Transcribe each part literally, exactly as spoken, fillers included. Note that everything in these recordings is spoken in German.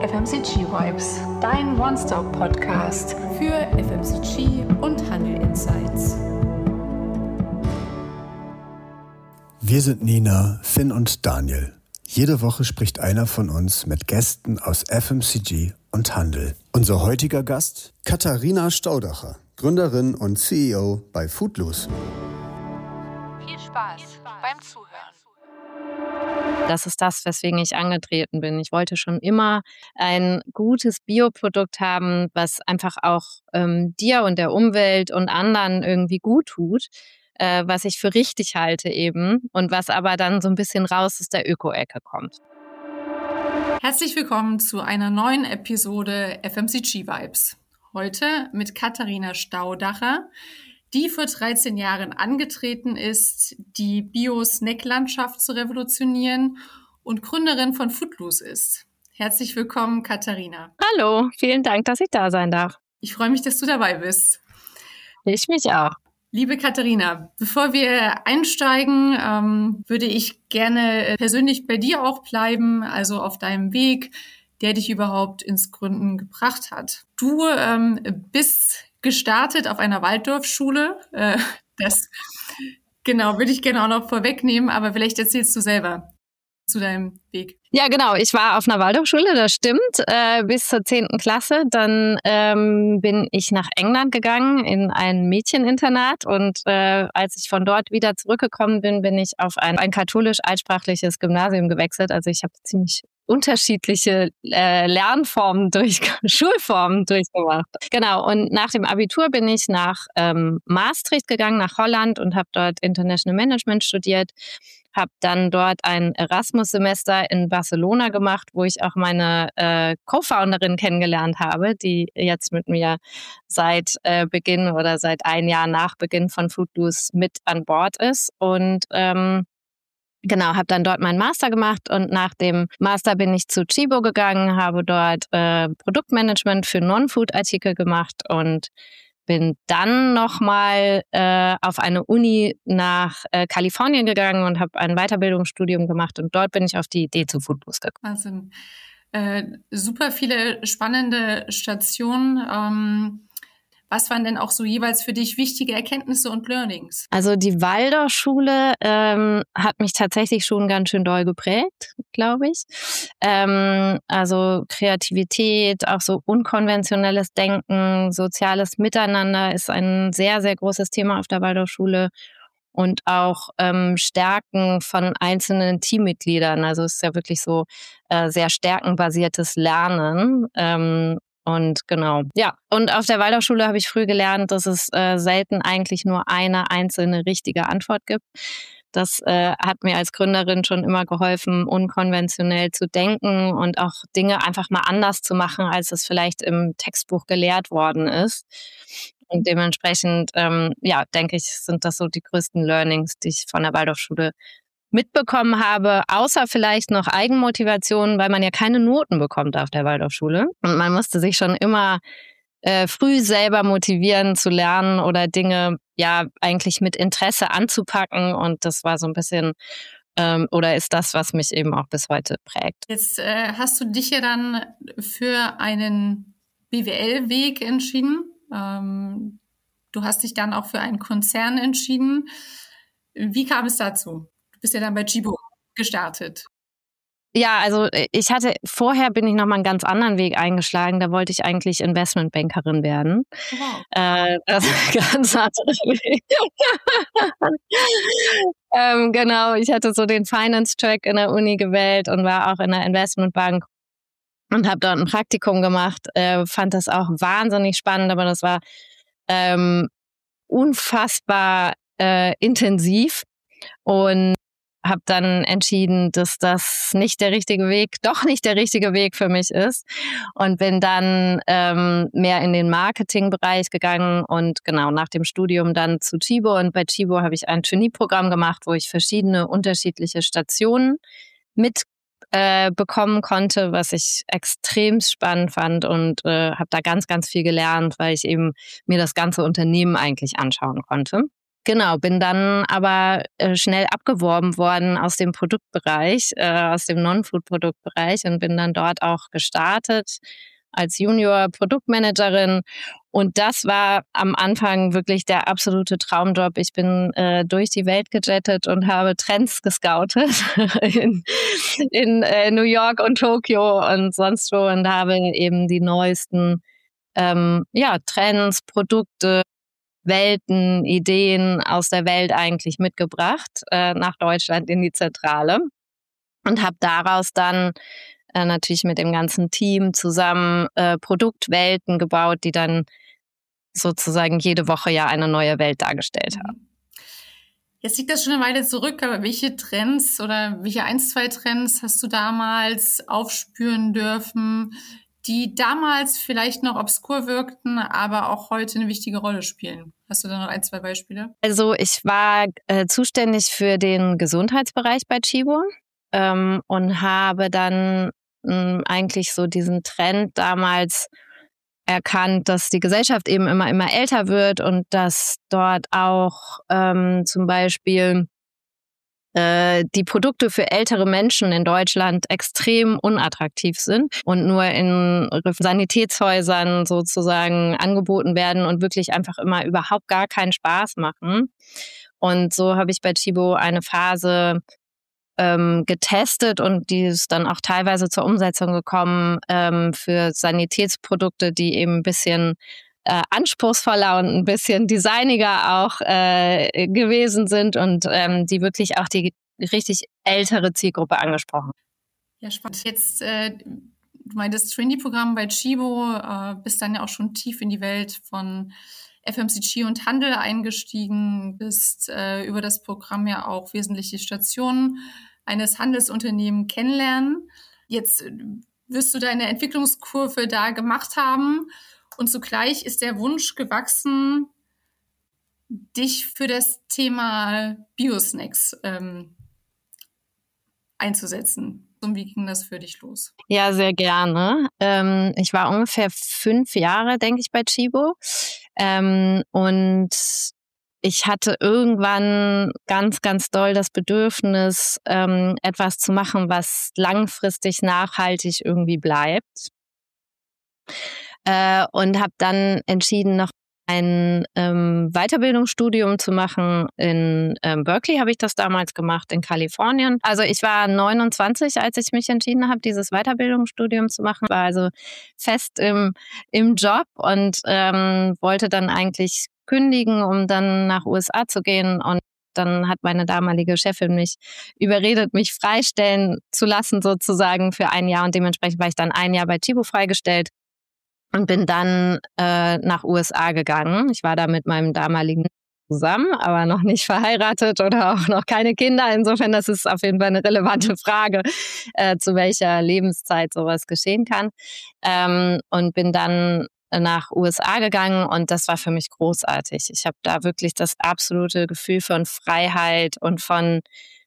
F M C G Vibes, dein One-Stop-Podcast für F M C G und Handel Insights. Wir sind Nina, Finn und Daniel. Jede Woche spricht einer von uns mit Gästen aus F M C G und Handel. Unser heutiger Gast, Katharina Staudacher, Gründerin und C E O bei Foodloose. Viel Spaß beim Zuhören. Das ist das, weswegen ich angetreten bin. Ich wollte schon immer ein gutes Bioprodukt haben, was einfach auch ähm, dir und der Umwelt und anderen irgendwie gut tut, äh, was ich für richtig halte eben und was aber dann so ein bisschen raus aus der Öko-Ecke kommt. Herzlich willkommen zu einer neuen Episode F M C G Vibes. Heute mit Katharina Staudacher, die vor dreizehn Jahren angetreten ist, die Bio-Snack-Landschaft zu revolutionieren und Gründerin von Foodloose ist. Herzlich willkommen, Katharina. Hallo, vielen Dank, dass ich da sein darf. Ich freue mich, dass du dabei bist. Ich mich auch. Liebe Katharina, bevor wir einsteigen, ähm, würde ich gerne persönlich bei dir auch bleiben, also auf deinem Weg, der dich überhaupt ins Gründen gebracht hat. Du ähm, bist gestartet auf einer Waldorfschule. Äh, das genau würde ich gerne auch noch vorwegnehmen, aber vielleicht erzählst du selber zu deinem Weg. Ja, genau. Ich war auf einer Waldorfschule, das stimmt, äh, bis zur zehnten Klasse. Dann ähm, bin ich nach England gegangen in ein Mädcheninternat und äh, als ich von dort wieder zurückgekommen bin, bin ich auf ein, ein katholisch-altsprachliches Gymnasium gewechselt. Also ich habe ziemlich unterschiedliche äh, Lernformen durch Schulformen durchgemacht. Genau. Und nach dem Abitur bin ich nach ähm, Maastricht gegangen, nach Holland und habe dort International Management studiert. Habe dann dort ein Erasmus-Semester in Barcelona gemacht, wo ich auch meine äh, Co-Founderin kennengelernt habe, die jetzt mit mir seit äh, Beginn oder seit ein Jahr nach Beginn von Foodloose mit an Bord ist. Und ähm, genau, habe dann dort meinen Master gemacht und nach dem Master bin ich zu Tchibo gegangen, habe dort äh, Produktmanagement für Non-Food-Artikel gemacht und bin dann nochmal äh, auf eine Uni nach äh, Kalifornien gegangen und habe ein Weiterbildungsstudium gemacht und dort bin ich auf die Idee zu Foodloose gekommen. Wahnsinn. Äh, super viele spannende Stationen. Ähm, was waren denn auch so jeweils für dich wichtige Erkenntnisse und Learnings? Also die Waldorfschule ähm, hat mich tatsächlich schon ganz schön doll geprägt, glaube ich. Ähm, also Kreativität, auch so unkonventionelles Denken, soziales Miteinander ist ein sehr, sehr großes Thema auf der Waldorfschule. Und auch ähm, Stärken von einzelnen Teammitgliedern. Also es ist ja wirklich so äh, sehr stärkenbasiertes Lernen. Ähm, Und genau, ja. Und auf der Waldorfschule habe ich früh gelernt, dass es äh, selten eigentlich nur eine einzelne richtige Antwort gibt. Das äh, hat mir als Gründerin schon immer geholfen, unkonventionell zu denken und auch Dinge einfach mal anders zu machen, als es vielleicht im Textbuch gelehrt worden ist. Und dementsprechend, ähm, ja, denke ich, sind das so die größten Learnings, die ich von der Waldorfschule mitbekommen habe, außer vielleicht noch Eigenmotivation, weil man ja keine Noten bekommt auf der Waldorfschule. Und man musste sich schon immer äh, früh selber motivieren zu lernen oder Dinge ja eigentlich mit Interesse anzupacken. Und das war so ein bisschen ähm, oder ist das, was mich eben auch bis heute prägt. Jetzt äh, hast du dich ja dann für einen B W L-Weg entschieden. Ähm, du hast dich dann auch für einen Konzern entschieden. Wie kam es dazu? Du bist ja dann bei Tchibo gestartet. Ja, also ich hatte, vorher bin ich nochmal einen ganz anderen Weg eingeschlagen. Da wollte ich eigentlich Investmentbankerin werden. Wow. Äh, das ist ein ganz anderer Weg. ähm, genau, ich hatte so den Finance-Track in der Uni gewählt und war auch in der Investmentbank und habe dort ein Praktikum gemacht. Äh, fand das auch wahnsinnig spannend, aber das war ähm, unfassbar äh, intensiv. Und habe dann entschieden, dass das nicht der richtige Weg, doch nicht der richtige Weg für mich ist und bin dann ähm, mehr in den Marketingbereich gegangen und genau nach dem Studium dann zu Tchibo und bei Tchibo habe ich ein Trainee-Programm gemacht, wo ich verschiedene unterschiedliche Stationen mit äh, bekommen konnte, was ich extrem spannend fand und äh, habe da ganz, ganz viel gelernt, weil ich eben mir das ganze Unternehmen eigentlich anschauen konnte. Genau, bin dann aber äh, schnell abgeworben worden aus dem Produktbereich, äh, aus dem Non-Food-Produktbereich und bin dann dort auch gestartet als Junior-Produktmanagerin. Und das war am Anfang wirklich der absolute Traumjob. Ich bin äh, durch die Welt gejettet und habe Trends gescoutet in, in äh, New York und Tokio und sonst wo und habe eben die neuesten ähm, ja, Trends, Produkte, Welten, Ideen aus der Welt eigentlich mitgebracht äh, nach Deutschland in die Zentrale und habe daraus dann äh, natürlich mit dem ganzen Team zusammen äh, Produktwelten gebaut, die dann sozusagen jede Woche ja eine neue Welt dargestellt haben. Jetzt liegt das schon eine Weile zurück, aber welche Trends oder welche ein, zwei Trends hast du damals aufspüren dürfen, die damals vielleicht noch obskur wirkten, aber auch heute eine wichtige Rolle spielen? Hast du da noch ein, zwei Beispiele? Also ich war äh, zuständig für den Gesundheitsbereich bei Tchibo ähm, und habe dann mh, eigentlich so diesen Trend damals erkannt, dass die Gesellschaft eben immer, immer älter wird und dass dort auch ähm, zum Beispiel die Produkte für ältere Menschen in Deutschland extrem unattraktiv sind und nur in Sanitätshäusern sozusagen angeboten werden und wirklich einfach immer überhaupt gar keinen Spaß machen. Und so habe ich bei Tchibo eine Phase ähm, getestet und die ist dann auch teilweise zur Umsetzung gekommen ähm, für Sanitätsprodukte, die eben ein bisschen Äh, anspruchsvoller und ein bisschen designiger auch äh, gewesen sind und ähm, die wirklich auch die richtig ältere Zielgruppe angesprochen. Ja, spannend. Jetzt, äh, du meintest Trainee-Programm bei Tchibo, äh, bist dann ja auch schon tief in die Welt von F M C G und Handel eingestiegen, bist äh, über das Programm ja auch wesentliche Stationen eines Handelsunternehmens kennenlernen. Jetzt äh, wirst du deine Entwicklungskurve da gemacht haben. Und zugleich ist der Wunsch gewachsen, dich für das Thema Biosnacks ähm, einzusetzen. Und wie ging das für dich los? Ja, sehr gerne. Ähm, ich war ungefähr fünf Jahre, denke ich, bei Tchibo. Ähm, und ich hatte irgendwann ganz, ganz doll das Bedürfnis, ähm, etwas zu machen, was langfristig nachhaltig irgendwie bleibt. Äh, und habe dann entschieden, noch ein ähm, Weiterbildungsstudium zu machen. In ähm, Berkeley habe ich das damals gemacht, in Kalifornien. Also ich war neunundzwanzig, als ich mich entschieden habe, dieses Weiterbildungsstudium zu machen. War also fest im, im Job und ähm, wollte dann eigentlich kündigen, um dann nach U S A zu gehen. Und dann hat meine damalige Chefin mich überredet, mich freistellen zu lassen sozusagen für ein Jahr. Und dementsprechend war ich dann ein Jahr bei Tchibo freigestellt. Und bin dann äh, nach U S A gegangen. Ich war da mit meinem damaligen zusammen, aber noch nicht verheiratet oder auch noch keine Kinder. Insofern, das ist auf jeden Fall eine relevante Frage, äh, zu welcher Lebenszeit sowas geschehen kann. Ähm, und bin dann nach U S A gegangen und das war für mich großartig. Ich habe da wirklich das absolute Gefühl von Freiheit und von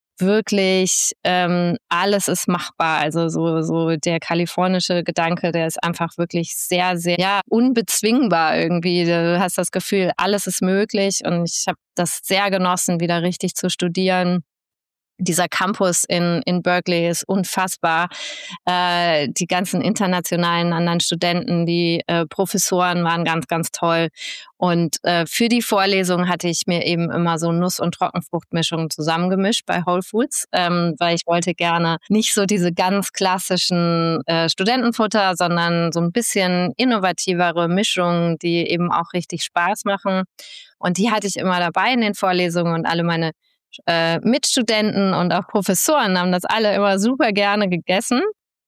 wirklich ähm, alles ist machbar. Also so so der kalifornische Gedanke, der ist einfach wirklich sehr, sehr ja unbezwingbar irgendwie. Du hast das Gefühl, alles ist möglich und ich habe das sehr genossen, wieder richtig zu studieren. Dieser Campus in, in Berkeley ist unfassbar. Äh, die ganzen internationalen anderen Studenten, die äh, Professoren waren ganz, ganz toll. Und äh, für die Vorlesung hatte ich mir eben immer so Nuss- und Trockenfruchtmischungen zusammengemischt bei Whole Foods, ähm, weil ich wollte gerne nicht so diese ganz klassischen äh, Studentenfutter, sondern so ein bisschen innovativere Mischungen, die eben auch richtig Spaß machen. Und die hatte ich immer dabei in den Vorlesungen und alle meine Äh, Mitstudenten und auch Professoren haben das alle immer super gerne gegessen.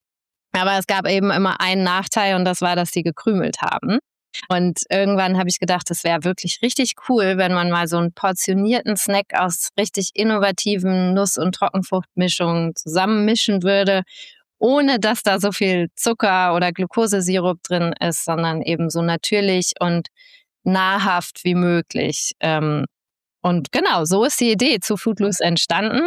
Aber es gab eben immer einen Nachteil und das war, dass die gekrümelt haben. Und irgendwann habe ich gedacht, es wäre wirklich richtig cool, wenn man mal so einen portionierten Snack aus richtig innovativen Nuss- und Trockenfruchtmischungen zusammenmischen würde, ohne dass da so viel Zucker oder Glukosesirup drin ist, sondern eben so natürlich und nahrhaft wie möglich. Ähm, Und genau, so ist die Idee zu Foodloose entstanden.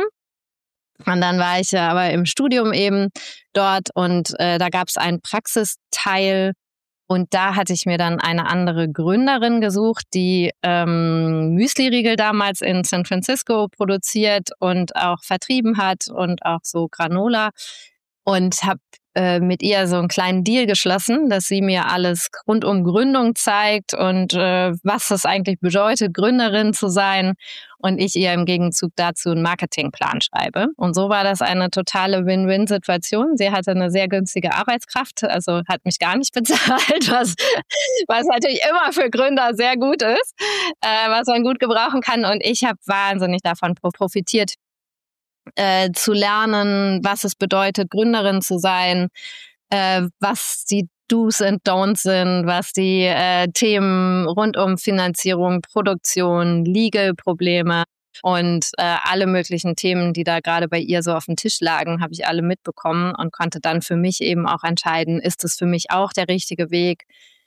Und dann war ich ja aber im Studium eben dort und äh, da gab es einen Praxisteil Und da hatte ich mir dann eine andere Gründerin gesucht, die ähm, Müsli-Riegel damals in San Francisco produziert und auch vertrieben hat und auch so Granola. Und habe äh, mit ihr so einen kleinen Deal geschlossen, dass sie mir alles rund um Gründung zeigt und äh, was das eigentlich bedeutet, Gründerin zu sein. Und ich ihr im Gegenzug dazu einen Marketingplan schreibe. Und so war das eine totale Win-Win-Situation. Sie hatte eine sehr günstige Arbeitskraft, also hat mich gar nicht bezahlt, was, was natürlich immer für Gründer sehr gut ist, äh, was man gut gebrauchen kann. Und ich habe wahnsinnig davon profitiert, Äh, zu lernen, was es bedeutet, Gründerin zu sein, äh, was die Do's and Don'ts sind, was die äh, Themen rund um Finanzierung, Produktion, Legal-Probleme und äh, alle möglichen Themen, die da gerade bei ihr so auf dem Tisch lagen, habe ich alle mitbekommen und konnte dann für mich eben auch entscheiden, ist es für mich auch der richtige Weg,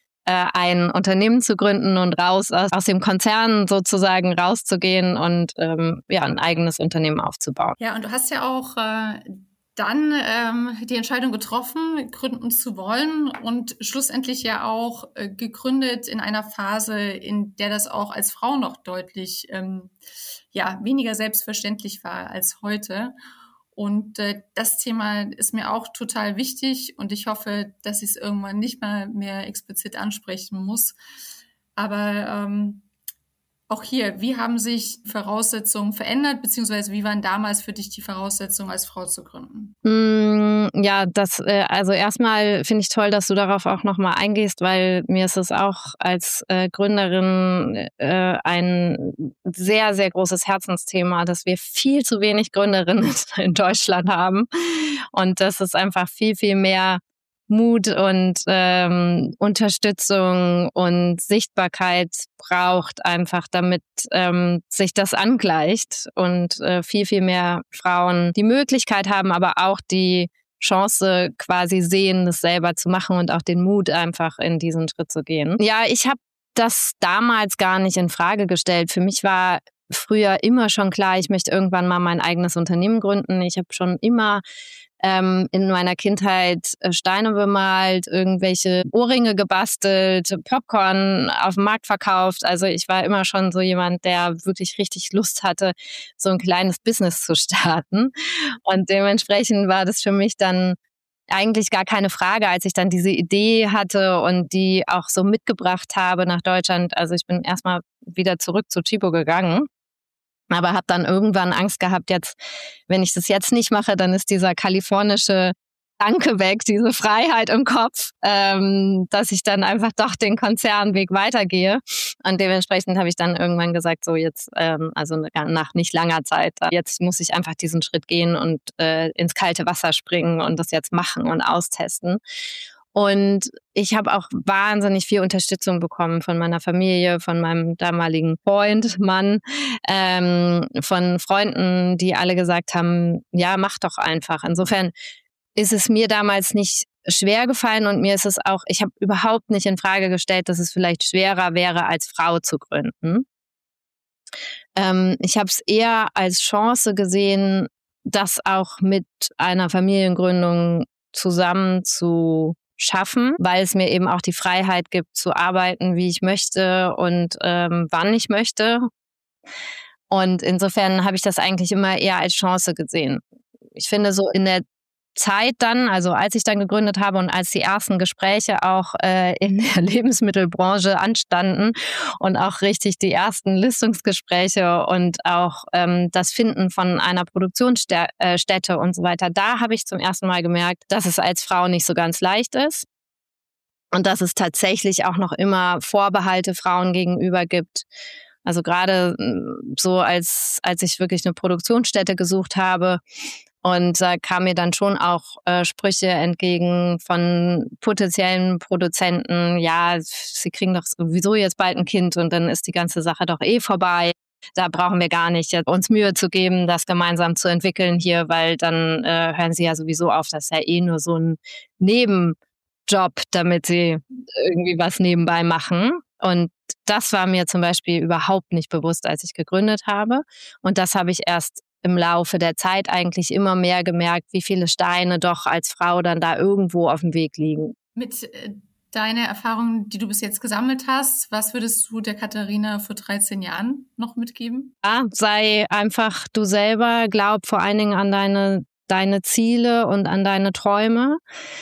ein Unternehmen zu gründen und raus aus, aus dem Konzern sozusagen rauszugehen und ähm, ja, ein eigenes Unternehmen aufzubauen. Ja, und du hast ja auch äh, dann ähm, die Entscheidung getroffen, gründen zu wollen und schlussendlich ja auch äh, gegründet in einer Phase, in der das auch als Frau noch deutlich ähm, ja, weniger selbstverständlich war als heute. Und äh, das Thema ist mir auch total wichtig und ich hoffe, dass ich es irgendwann nicht mal mehr explizit ansprechen muss. Aber ähm, auch hier, wie haben sich Voraussetzungen verändert, beziehungsweise wie waren damals für dich die Voraussetzungen, als Frau zu gründen? Mm, ja, das, äh, also erstmal finde ich toll, dass du darauf auch nochmal eingehst, weil mir ist es auch als äh, Gründerin äh, ein sehr, sehr großes Herzensthema, dass wir viel zu wenig Gründerinnen in Deutschland haben und dass es einfach viel, viel mehr Mut und ähm, Unterstützung und Sichtbarkeit braucht, einfach damit ähm, sich das angleicht und äh, viel, viel mehr Frauen die Möglichkeit haben, aber auch die Chance quasi sehen, das selber zu machen und auch den Mut, einfach in diesen Schritt zu gehen. Ja, ich habe das damals gar nicht in Frage gestellt. Für mich war früher immer schon klar, ich möchte irgendwann mal mein eigenes Unternehmen gründen. Ich habe schon immer ähm, in meiner Kindheit Steine bemalt, irgendwelche Ohrringe gebastelt, Popcorn auf dem Markt verkauft. Also ich war immer schon so jemand, der wirklich richtig Lust hatte, so ein kleines Business zu starten. Und dementsprechend war das für mich dann eigentlich gar keine Frage, als ich dann diese Idee hatte und die auch so mitgebracht habe nach Deutschland. Also ich bin erstmal wieder zurück zu Chibo gegangen. Aber habe dann irgendwann Angst gehabt, jetzt, wenn ich das jetzt nicht mache, dann ist dieser kalifornische Gedanke weg, diese Freiheit im Kopf, ähm, dass ich dann einfach doch den Konzernweg weitergehe. Und dementsprechend habe ich dann irgendwann gesagt, so jetzt, ähm, also nach nicht langer Zeit, jetzt muss ich einfach diesen Schritt gehen und äh, ins kalte Wasser springen und das jetzt machen und austesten. Und ich habe auch wahnsinnig viel Unterstützung bekommen von meiner Familie, von meinem damaligen Freund, Mann, ähm, von Freunden, die alle gesagt haben, ja, mach doch einfach. Insofern ist es mir damals nicht schwer gefallen und mir ist es auch, ich habe überhaupt nicht in Frage gestellt, dass es vielleicht schwerer wäre, als Frau zu gründen. Ähm, ich habe es eher als Chance gesehen, das auch mit einer Familiengründung zusammen zu schaffen, weil es mir eben auch die Freiheit gibt, zu arbeiten, wie ich möchte und ähm, wann ich möchte. Und insofern habe ich das eigentlich immer eher als Chance gesehen. Ich finde so in der Zeit dann, also als ich dann gegründet habe und als die ersten Gespräche auch äh, in der Lebensmittelbranche anstanden und auch richtig die ersten Listungsgespräche und auch ähm, das Finden von einer Produktionsstätte und so weiter, da habe ich zum ersten Mal gemerkt, dass es als Frau nicht so ganz leicht ist und dass es tatsächlich auch noch immer Vorbehalte Frauen gegenüber gibt. Also gerade so als, als ich wirklich eine Produktionsstätte gesucht habe, und da kamen mir dann schon auch äh, Sprüche entgegen von potenziellen Produzenten, ja, sie kriegen doch sowieso jetzt bald ein Kind und dann ist die ganze Sache doch eh vorbei. Da brauchen wir gar nicht uns Mühe zu geben, das gemeinsam zu entwickeln hier, weil dann äh, hören sie ja sowieso auf. Das ist ja eh nur so ein Nebenjob, damit sie irgendwie was nebenbei machen. Und das war mir zum Beispiel überhaupt nicht bewusst, als ich gegründet habe. Und das habe ich erst im Laufe der Zeit eigentlich immer mehr gemerkt, wie viele Steine doch als Frau dann da irgendwo auf dem Weg liegen. Mit deine Erfahrungen, die du bis jetzt gesammelt hast, was würdest du der Katharina vor dreizehn Jahren noch mitgeben? Ja, sei einfach du selber, glaub vor allen Dingen an deine, deine Ziele und an deine Träume.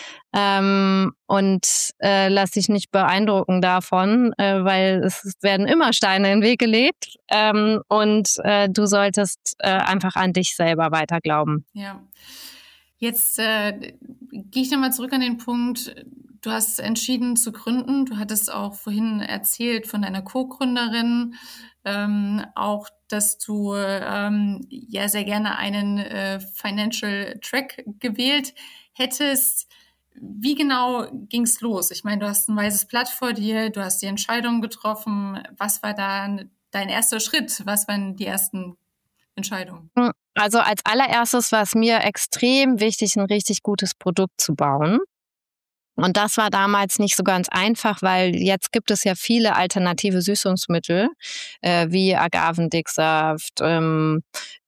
Ähm, und äh, lass dich nicht beeindrucken davon, äh, weil es werden immer Steine in den Weg gelegt. Ähm, und äh, du solltest äh, einfach an dich selber weiter glauben. Ja. Jetzt äh, gehe ich nochmal zurück an den Punkt, du hast entschieden zu gründen. Du hattest auch vorhin erzählt von deiner Co-Gründerin, ähm, auch, dass du ähm, ja sehr gerne einen äh, Financial Track gewählt hättest. Wie genau ging's los? Ich meine, du hast ein weißes Blatt vor dir, du hast die Entscheidung getroffen. Was war da dein erster Schritt? Was waren die ersten Entscheidungen? Also als allererstes war es mir extrem wichtig, ein richtig gutes Produkt zu bauen. Und das war damals nicht so ganz einfach, weil jetzt gibt es ja viele alternative Süßungsmittel, äh, wie Agavendicksaft, ähm,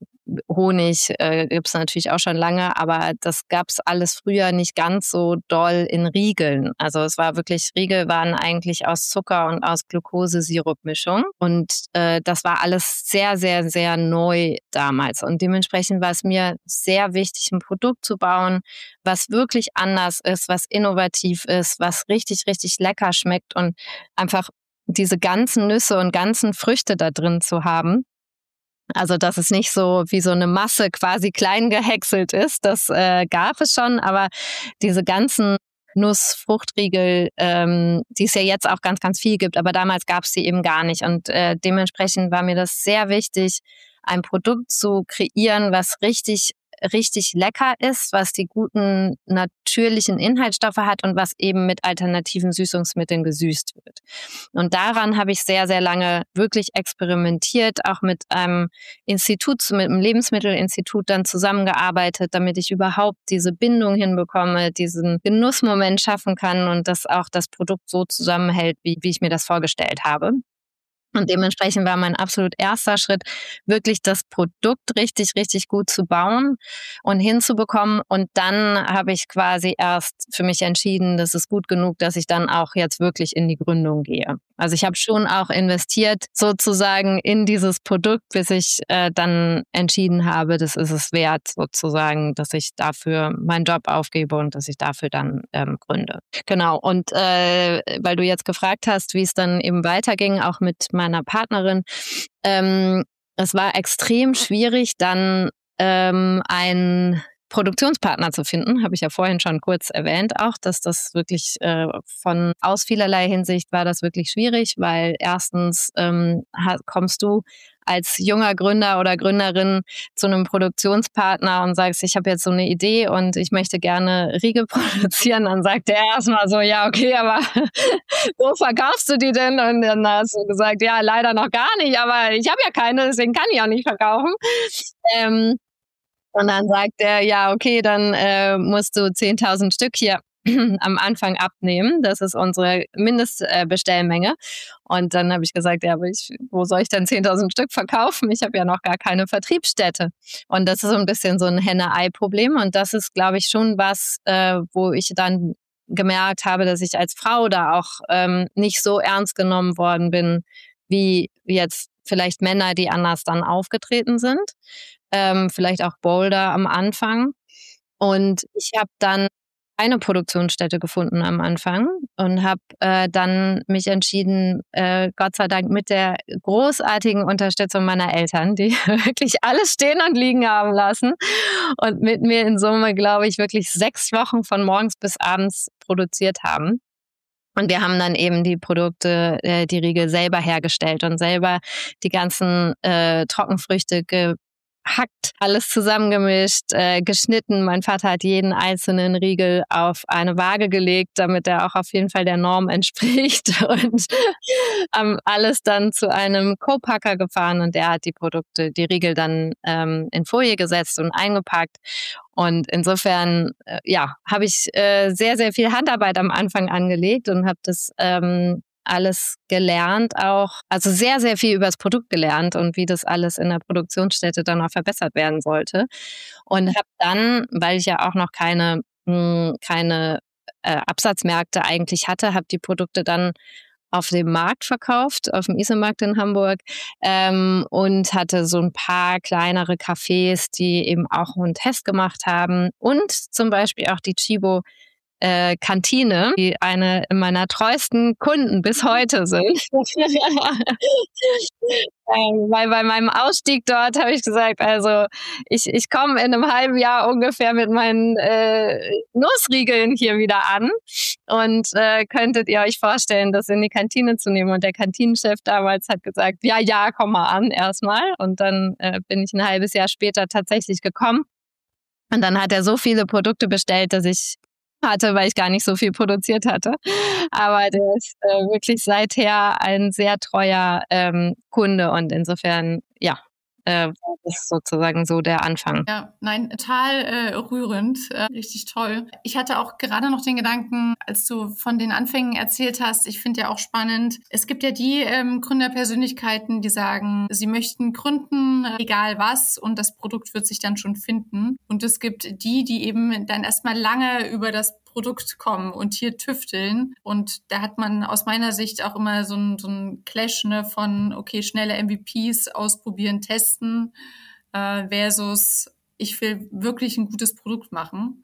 Honig äh, gibt's natürlich auch schon lange, aber das gab's alles früher nicht ganz so doll in Riegeln. Also es war wirklich, Riegel waren eigentlich aus Zucker und aus Glukosesirup-Mischung und äh, das war alles sehr, sehr, sehr neu damals und dementsprechend war es mir sehr wichtig, ein Produkt zu bauen, was wirklich anders ist, was innovativ ist, was richtig, richtig lecker schmeckt und einfach diese ganzen Nüsse und ganzen Früchte da drin zu haben. Also, dass es nicht so wie so eine Masse quasi klein gehäckselt ist, das äh, gab es schon, aber diese ganzen Nussfruchtriegel, ähm, die es ja jetzt auch ganz, ganz viel gibt, aber damals gab es die eben gar nicht und äh, dementsprechend war mir das sehr wichtig, ein Produkt zu kreieren, was richtig richtig lecker ist, was die guten natürlichen Inhaltsstoffe hat und was eben mit alternativen Süßungsmitteln gesüßt wird. Und daran habe ich sehr, sehr lange wirklich experimentiert, auch mit einem Institut, mit einem Lebensmittelinstitut dann zusammengearbeitet, damit ich überhaupt diese Bindung hinbekomme, diesen Genussmoment schaffen kann und dass auch das Produkt so zusammenhält, wie, wie ich mir das vorgestellt habe. Und dementsprechend war mein absolut erster Schritt, wirklich das Produkt richtig, richtig gut zu bauen und hinzubekommen. Und dann habe ich quasi erst für mich entschieden, das ist gut genug, dass ich dann auch jetzt wirklich in die Gründung gehe. Also ich habe schon auch investiert sozusagen in dieses Produkt, bis ich äh, dann entschieden habe, das ist es wert sozusagen, dass ich dafür meinen Job aufgebe und dass ich dafür dann ähm, gründe. Genau. Und äh, weil du jetzt gefragt hast, wie es dann eben weiterging, auch mit meiner Partnerin. Ähm, es war extrem schwierig, dann ähm, einen Produktionspartner zu finden, habe ich ja vorhin schon kurz erwähnt auch, dass das wirklich äh, von aus vielerlei Hinsicht war das wirklich schwierig, weil erstens ähm, kommst du als junger Gründer oder Gründerin zu einem Produktionspartner und sagst, ich habe jetzt so eine Idee und ich möchte gerne Riegel produzieren, dann sagt der erstmal so, ja okay, aber wo verkaufst du die denn? Und dann hast du gesagt, ja leider noch gar nicht, aber ich habe ja keine, deswegen kann ich auch nicht verkaufen. Ähm, und dann sagt er, ja okay, dann äh, musst du zehntausend Stück hier am Anfang abnehmen. Das ist unsere Mindestbestellmenge. Und dann habe ich gesagt, ja, aber ich, wo soll ich denn zehntausend Stück verkaufen? Ich habe ja noch gar keine Vertriebsstätte. Und das ist so ein bisschen so ein Henne-Ei-Problem. Und das ist, glaube ich, schon was, äh, wo ich dann gemerkt habe, dass ich als Frau da auch ähm, nicht so ernst genommen worden bin, wie jetzt vielleicht Männer, die anders dann aufgetreten sind. Ähm, vielleicht auch bolder am Anfang. Und ich habe dann eine Produktionsstätte gefunden am Anfang und habe äh, dann mich entschieden, äh, Gott sei Dank mit der großartigen Unterstützung meiner Eltern, die wirklich alles stehen und liegen haben lassen und mit mir in Summe, glaube ich, wirklich sechs Wochen von morgens bis abends produziert haben. Und wir haben dann eben die Produkte, äh, die Riegel selber hergestellt und selber die ganzen äh, Trockenfrüchte ge hackt, alles zusammengemischt, äh, geschnitten. Mein Vater hat jeden einzelnen Riegel auf eine Waage gelegt, damit er auch auf jeden Fall der Norm entspricht und haben alles dann zu einem Co-Packer gefahren und der hat die Produkte, die Riegel dann ähm, in Folie gesetzt und eingepackt. Und insofern, äh, ja, habe ich äh, sehr, sehr viel Handarbeit am Anfang angelegt und habe das ähm, alles gelernt auch, also sehr, sehr viel über das Produkt gelernt und wie das alles in der Produktionsstätte dann auch verbessert werden sollte. Und habe dann, weil ich ja auch noch keine, mh, keine äh, Absatzmärkte eigentlich hatte, habe die Produkte dann auf dem Markt verkauft, auf dem Isemarkt in Hamburg, ähm, und hatte so ein paar kleinere Cafés, die eben auch einen Test gemacht haben und zum Beispiel auch die Tchibo Äh, Kantine, die eine meiner treuesten Kunden bis heute sind. ähm, weil bei meinem Ausstieg dort habe ich gesagt, also ich, ich komme in einem halben Jahr ungefähr mit meinen äh, Nussriegeln hier wieder an und äh, könntet ihr euch vorstellen, das in die Kantine zu nehmen? Und der Kantinenchef damals hat gesagt, ja, ja, komm mal an erstmal. Und dann äh, bin ich ein halbes Jahr später tatsächlich gekommen. Und dann hat er so viele Produkte bestellt, dass ich hatte, weil ich gar nicht so viel produziert hatte. Aber der ist äh, wirklich seither ein sehr treuer ähm, Kunde und insofern, ja, äh, das ist sozusagen so der Anfang. Ja, nein, total äh, rührend, äh, richtig toll. Ich hatte auch gerade noch den Gedanken, als du von den Anfängen erzählt hast, ich finde ja auch spannend, es gibt ja die ähm, Gründerpersönlichkeiten, die sagen, sie möchten gründen, egal was, und das Produkt wird sich dann schon finden. Und es gibt die, die eben dann erstmal lange über das Produkt kommen und hier tüfteln. Und da hat man aus meiner Sicht auch immer so ein, so ein Clash, ne, von, okay, schnelle M V Ps ausprobieren, testen, äh, versus ich will wirklich ein gutes Produkt machen.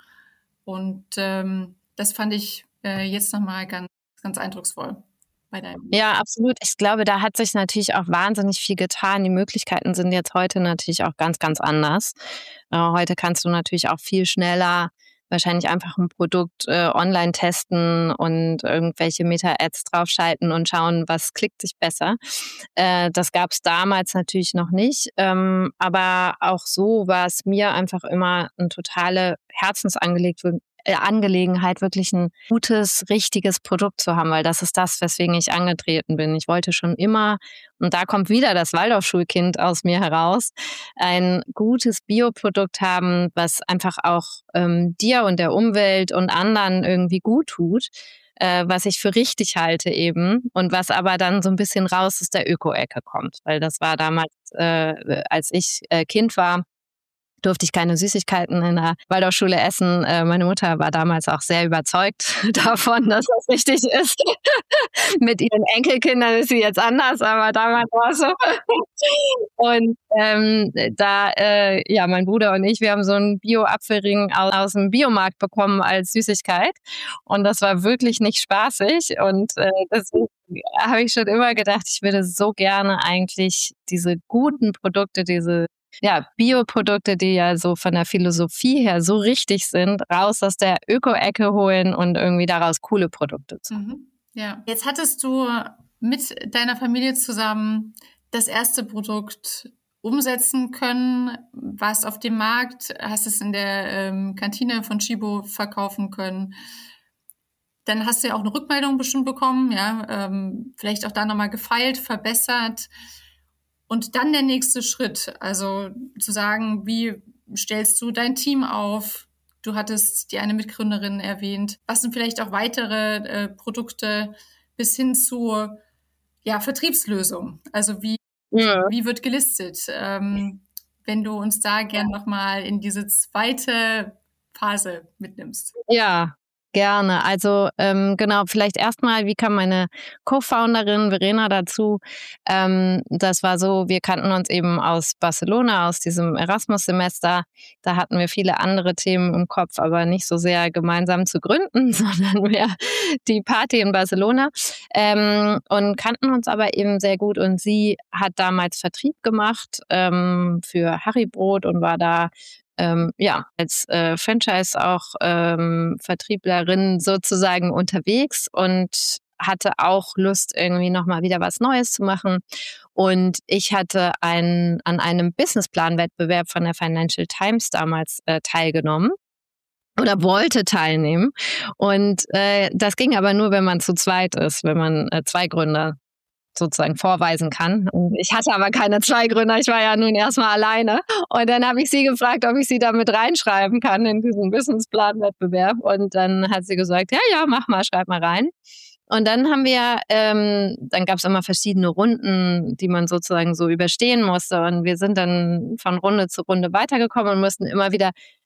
Und ähm, das fand ich äh, jetzt nochmal ganz, ganz eindrucksvoll. Bei deinem. Ja, absolut. Ich glaube, da hat sich natürlich auch wahnsinnig viel getan. Die Möglichkeiten sind jetzt heute natürlich auch ganz, ganz anders. Äh, heute kannst du natürlich auch viel schneller wahrscheinlich einfach ein Produkt äh, online testen und irgendwelche Meta-Ads draufschalten und schauen, was klickt sich besser. Äh, das gab es damals natürlich noch nicht. Ähm, aber auch so war es mir einfach immer eine totale Herzensangelegenheit, Angelegenheit, wirklich ein gutes, richtiges Produkt zu haben, weil das ist das, weswegen ich angetreten bin. Ich wollte schon immer, und da kommt wieder das Waldorfschulkind aus mir heraus, ein gutes Bioprodukt haben, was einfach auch ähm, dir und der Umwelt und anderen irgendwie gut tut, äh, was ich für richtig halte eben und was aber dann so ein bisschen raus aus der Öko-Ecke kommt, weil das war damals, äh, als ich äh, Kind war, durfte ich keine Süßigkeiten in der Waldorfschule essen. Äh, meine Mutter war damals auch sehr überzeugt davon, dass das richtig ist. Mit ihren Enkelkindern ist sie jetzt anders, aber damals war es so. Und ähm, da, äh, ja, mein Bruder und ich, wir haben so einen Bio-Apfelring aus, aus dem Biomarkt bekommen als Süßigkeit. Und das war wirklich nicht spaßig. Und äh, deswegen habe ich schon immer gedacht, ich würde so gerne eigentlich diese guten Produkte, diese ja, Bioprodukte, die ja so von der Philosophie her so richtig sind, raus aus der Öko-Ecke holen und irgendwie daraus coole Produkte zu machen. Mhm. Ja. Jetzt hattest du mit deiner Familie zusammen das erste Produkt umsetzen können, warst auf dem Markt, hast es in der ähm, Kantine von Tchibo verkaufen können. Dann hast du ja auch eine Rückmeldung bestimmt bekommen, ja, ähm, vielleicht auch da nochmal gefeilt, verbessert. Und dann der nächste Schritt, also zu sagen, wie stellst du dein Team auf? Du hattest die eine Mitgründerin erwähnt. Was sind vielleicht auch weitere äh, Produkte bis hin zu ja, Vertriebslösungen? Also wie, ja. wie wird gelistet? Ähm, wenn du uns da gern nochmal in diese zweite Phase mitnimmst. Ja, gerne. Also ähm, genau, vielleicht erstmal, wie kam meine Co-Founderin Verena dazu? Ähm, das war so, wir kannten uns eben aus Barcelona, aus diesem Erasmus-Semester. Da hatten wir viele andere Themen im Kopf, aber nicht so sehr gemeinsam zu gründen, sondern mehr die Party in Barcelona. Ähm, und kannten uns aber eben sehr gut. Und sie hat damals Vertrieb gemacht ähm, für Haribrot und war da Ähm, ja, als äh, Franchise auch ähm, Vertrieblerin sozusagen unterwegs und hatte auch Lust, irgendwie nochmal wieder was Neues zu machen. Und ich hatte ein, an einem Businessplan-Wettbewerb von der Financial Times damals äh, teilgenommen. Oder wollte teilnehmen. Und äh, das ging aber nur, wenn man zu zweit ist, wenn man äh, zwei Gründer sozusagen vorweisen kann. Und ich hatte aber keine zwei Gründer, ich war ja nun erstmal alleine. Und dann habe ich sie gefragt, ob ich sie da mit reinschreiben kann in diesen Businessplan-Wettbewerb. Und dann hat sie gesagt, ja, ja, mach mal, schreib mal rein. Und dann haben wir, ähm, dann gab es immer verschiedene Runden, die man sozusagen so überstehen musste. Und wir sind dann von Runde zu Runde weitergekommen und mussten immer wieder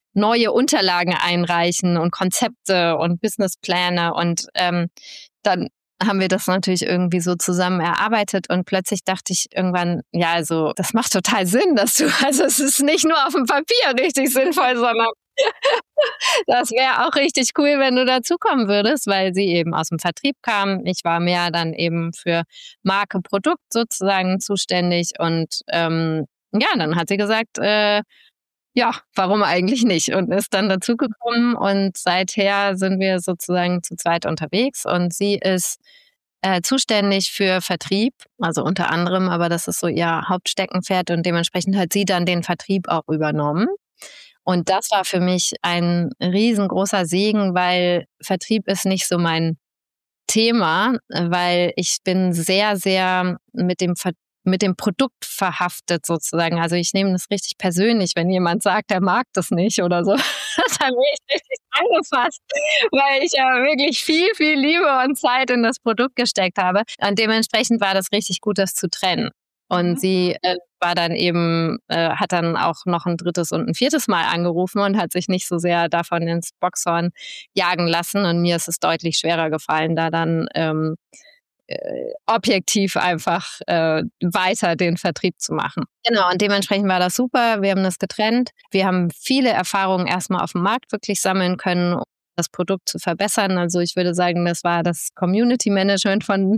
neue Unterlagen einreichen und Konzepte und Businesspläne und ähm, dann haben wir das natürlich irgendwie so zusammen erarbeitet und plötzlich dachte ich irgendwann, ja, also das macht total Sinn, dass du, also es ist nicht nur auf dem Papier richtig sinnvoll, sondern das wäre auch richtig cool, wenn du dazukommen würdest, weil sie eben aus dem Vertrieb kam. Ich war mehr dann eben für Marke, Produkt sozusagen zuständig und ähm, ja, dann hat sie gesagt, äh, ja, warum eigentlich nicht? Und ist dann dazugekommen und seither sind wir sozusagen zu zweit unterwegs und sie ist äh, zuständig für Vertrieb, also unter anderem, aber das ist so ihr Hauptsteckenpferd und dementsprechend hat sie dann den Vertrieb auch übernommen. Und das war für mich ein riesengroßer Segen, weil Vertrieb ist nicht so mein Thema, weil ich bin sehr, sehr mit dem Vertrieb mit dem Produkt verhaftet sozusagen. Also ich nehme das richtig persönlich, wenn jemand sagt, er mag das nicht oder so. Dann bin ich richtig angefasst, weil ich ja wirklich viel, viel Liebe und Zeit in das Produkt gesteckt habe. Und dementsprechend war das richtig gut, das zu trennen. Und mhm. sie äh, war dann eben, äh, hat dann auch noch ein drittes und ein viertes Mal angerufen und hat sich nicht so sehr davon ins Boxhorn jagen lassen. Und mir ist es deutlich schwerer gefallen, da dann ähm, Äh, objektiv einfach äh, weiter den Vertrieb zu machen. Genau, und dementsprechend war das super. Wir haben das getrennt. Wir haben viele Erfahrungen erstmal auf dem Markt wirklich sammeln können, um das Produkt zu verbessern. Also ich würde sagen, das war das Community Management von,